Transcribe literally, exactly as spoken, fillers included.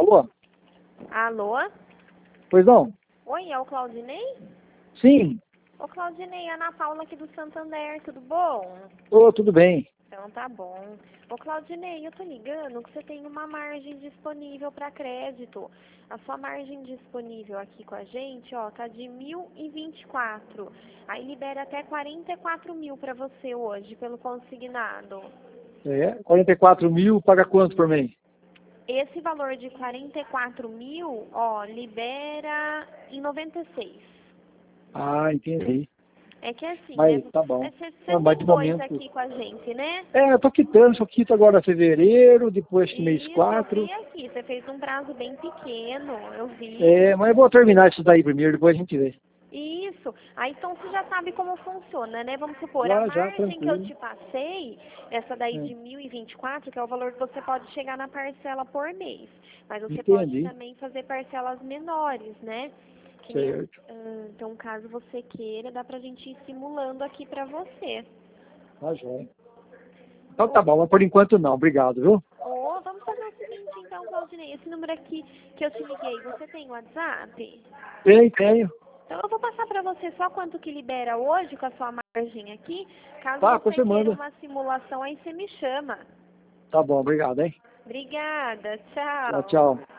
Alô? Alô? Pois não? Oi, é o Claudinei? Sim. Ô Claudinei, Ana Paula aqui do Santander, tudo bom? Ô, tudo bem. Então tá bom. Ô Claudinei, eu tô ligando que você tem uma margem disponível para crédito. A sua margem disponível aqui com a gente, ó, tá de mil e vinte e quatro. Aí libera até quarenta e quatro mil para você hoje, pelo consignado. É, quarenta e quatro mil, paga quanto por mês? Esse valor de quarenta e quatro mil, ó, libera em noventa e seis. Ah, entendi. É que assim, né? Mas tá bom. Você Não, mas de tem dois momento... aqui com a gente, né? É, eu tô quitando, só quito agora fevereiro, depois mês Isso, eu quatro. vi aqui. Você fez um prazo bem pequeno, eu vi. É, mas eu vou terminar isso daí primeiro, depois a gente vê. Isso. Aí então você já sabe como funciona, né? Vamos supor, a Já, já, margem que eu tranquilo. te passei, essa daí É, de mil e vinte e quatro, que é o valor que você pode chegar na parcela por mês. Mas você pode entendi. também fazer parcelas menores, né? Que nem, Certo. ah, então, caso você queira, dá pra gente ir simulando aqui pra você. Tá joia. Então tá bom, mas por enquanto não. Obrigado, viu? Ou vamos fazer o seguinte então, Claudinei, esse número aqui que eu te liguei, você tem WhatsApp? Tenho, tenho. Então eu vou passar para você só quanto que libera hoje com a sua margem aqui. Caso Tá, depois você você queira manda. uma simulação, aí você me chama. Tá bom, obrigado, hein? Obrigada, Tchau, tchau. tchau.